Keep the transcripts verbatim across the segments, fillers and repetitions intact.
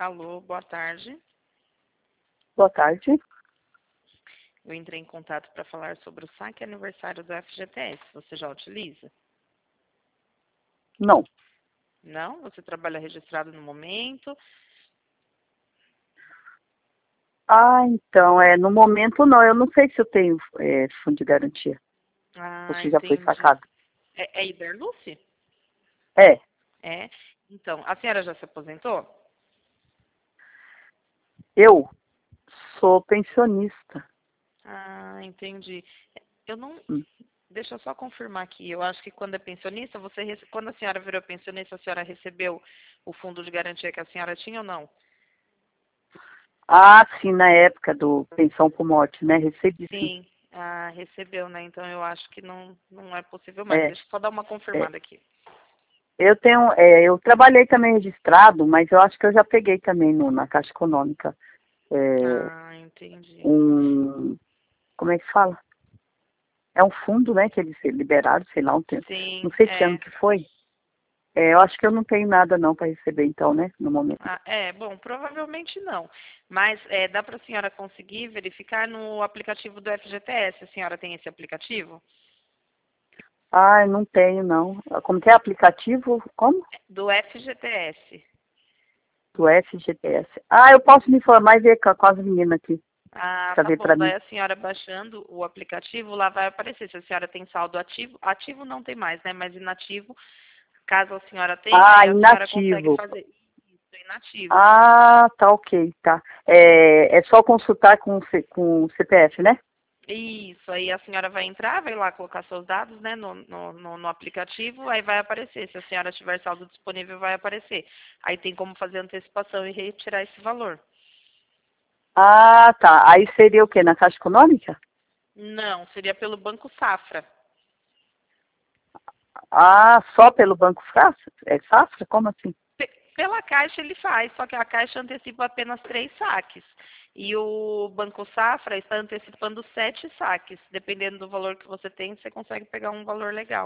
Alô, boa tarde. Boa tarde. Eu entrei em contato para falar sobre o saque aniversário do F G T S. Você já utiliza? Não. Não? Você trabalha registrado no momento? Ah, então, é, no momento não. Eu não sei se eu tenho é, fundo de garantia. Ou Ah, se já foi entendi. sacado. É, é Iberluce? É, É. Então, a senhora já se aposentou? eu sou pensionista. Ah, entendi. Eu não... Hum. Deixa eu só confirmar aqui. Eu acho que quando é pensionista, você rece- quando a senhora virou pensionista, a senhora recebeu o fundo de garantia que a senhora tinha ou não? Ah, sim, na época do pensão por morte, né? Recebi sim. Sim. Ah, recebeu, né? Então eu acho que não, não é possível mais. É, Deixa eu só dar uma é. confirmada aqui. Eu tenho, é, eu trabalhei também registrado, mas eu acho que eu já peguei também no, na Caixa Econômica. É, Ah, entendi. um, como é que fala? É um fundo, né, que eles liberaram, sei lá, um tempo. Não Sim, sei que ano é. que foi. É, eu acho que eu não tenho nada não para receber então, né, no momento. Ah, é, bom, provavelmente não. Mas é, dá para a senhora conseguir verificar no aplicativo do F G T S. A senhora tem esse aplicativo? Ah, eu não tenho não. Como que é aplicativo? Como? Do F G T S. Do F G T S. Ah, eu posso me informar e ver com, com as meninas aqui, Ah, para tá ver bom. para Daí mim. a senhora baixando o aplicativo, lá vai aparecer se a senhora tem saldo ativo. Ativo não tem mais, né? Mas inativo, caso a senhora tenha, Ah, aí a senhora consegue inativo. fazer isso, inativo. Ah, tá ok, tá. É, é só consultar com, o C- com o C P F, né? Isso, aí a senhora vai entrar, vai lá colocar seus dados, né, no, no, no, no aplicativo, aí vai aparecer. Se a senhora tiver saldo disponível, vai aparecer. Aí tem como fazer antecipação e retirar esse valor. Ah, tá. Aí seria o quê? Na Caixa Econômica? Não, seria pelo Banco Safra. Ah, só pelo Banco Safra? É Safra? Como assim? Pe- Pela Caixa ele faz, só que a Caixa antecipa apenas três saques. E o Banco Safra está antecipando sete saques. Dependendo do valor que você tem, você consegue pegar um valor legal.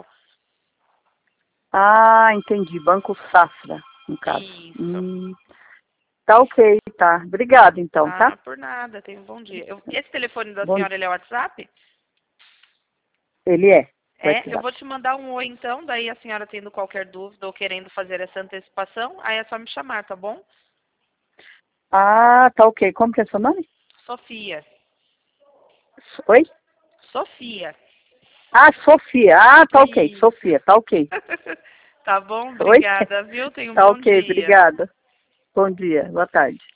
Ah, entendi. Banco Safra, no caso. Isso. Hum, tá ok, tá. Obrigado então, tá? Ah, por nada. Tenha um bom dia. Eu- esse telefone da Bom, senhora, ele é WhatsApp? ele é. É, eu WhatsApp. vou te mandar um oi então, daí a senhora tendo qualquer dúvida ou querendo fazer essa antecipação, aí é só me chamar, tá bom? Ah, tá ok. Como que é seu nome? Sofia. Oi? Sofia. Ah, Sofia. Ah, tá ok. Isso. Sofia, tá ok. Tá bom? Oi? Obrigada, viu? Tenha um Tá bom ok, dia. obrigada. Bom dia, boa tarde.